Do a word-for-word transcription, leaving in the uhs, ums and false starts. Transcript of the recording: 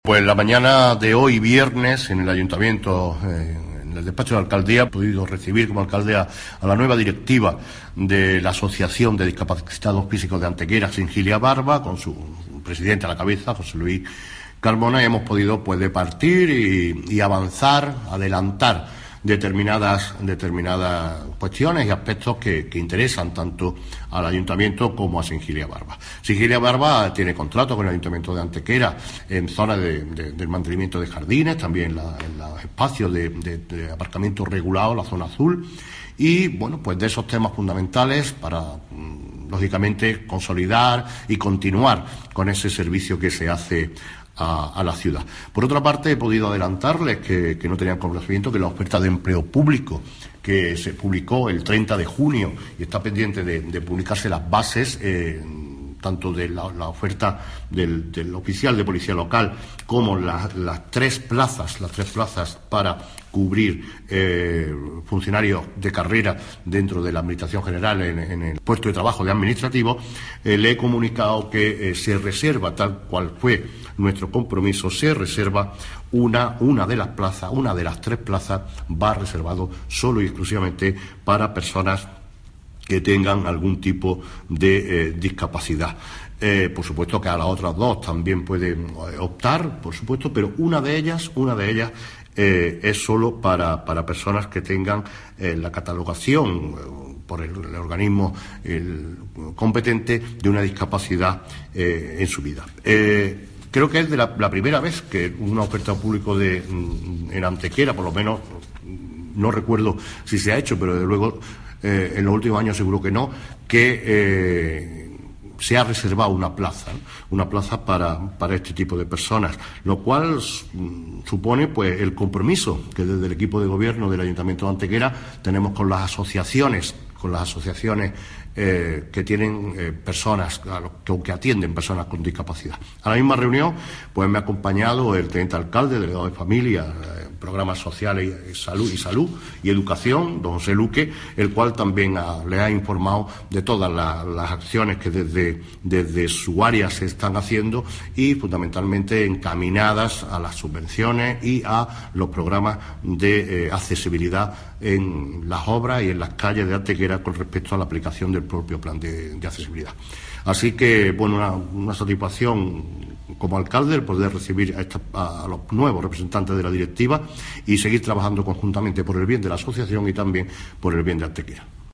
Pues la mañana de hoy, viernes, en el Ayuntamiento, eh, en el despacho de la alcaldía, he podido recibir como alcalde a, a la nueva directiva de la Asociación de Discapacitados Físicos de Antequera, Singilia Barba, con su presidente a la cabeza, José Luis Carmona, y hemos podido pues departir y, y avanzar, adelantar determinadas determinadas cuestiones y aspectos que, que interesan tanto al Ayuntamiento como a Singilia Barba. Singilia Barba tiene contrato con el Ayuntamiento de Antequera en zonas de, de, del mantenimiento de jardines, también la, en los espacios de, de, de aparcamiento regulado, la zona azul, y bueno, pues de esos temas fundamentales para, lógicamente, consolidar y continuar con ese servicio que se hace A, a la ciudad. Por otra parte, he podido adelantarles que, que no tenían conocimiento que la oferta de empleo público que se publicó el treinta de junio y está pendiente de, de publicarse las bases, eh, tanto de la, la oferta del, del oficial de policía local como la, las tres plazas, las tres plazas para cubrir eh, funcionarios de carrera dentro de la Administración General en, en el puesto de trabajo de administrativo, eh, le he comunicado que eh, se reserva, tal cual fue nuestro compromiso, se reserva una, una de las plazas, una de las tres plazas va reservado solo y exclusivamente para personas que tengan algún tipo de eh, discapacidad. Eh, por supuesto que a las otras dos también pueden optar, por supuesto, pero una de ellas, una de ellas eh, es solo para, para personas que tengan eh, la catalogación eh, por el, el organismo el, competente de una discapacidad eh, en su vida. Eh, Creo que es de la, la primera vez que una oferta pública de, en Antequera, por lo menos, no recuerdo si se ha hecho, pero desde luego eh, en los últimos años seguro que no, que eh, se ha reservado una plaza, ¿no? una plaza para, para este tipo de personas, lo cual mm, supone pues el compromiso que desde el equipo de gobierno del Ayuntamiento de Antequera tenemos con las asociaciones, con las asociaciones Eh, que tienen eh, personas, a los, que, que atienden personas con discapacidad. A la misma reunión, pues me ha acompañado el teniente alcalde, delegado de familia, eh, programas sociales y salud, y salud y educación, don José Luque, el cual también ha, le ha informado de todas la, las acciones que desde, desde su área se están haciendo y fundamentalmente encaminadas a las subvenciones y a los programas de eh, accesibilidad en las obras y en las calles de Antequera con respecto a la aplicación del propio plan de, de accesibilidad. Así que, bueno, una, una satisfacción como alcalde el poder recibir a, esta, a los nuevos representantes de la directiva y seguir trabajando conjuntamente por el bien de la asociación y también por el bien de Antequera.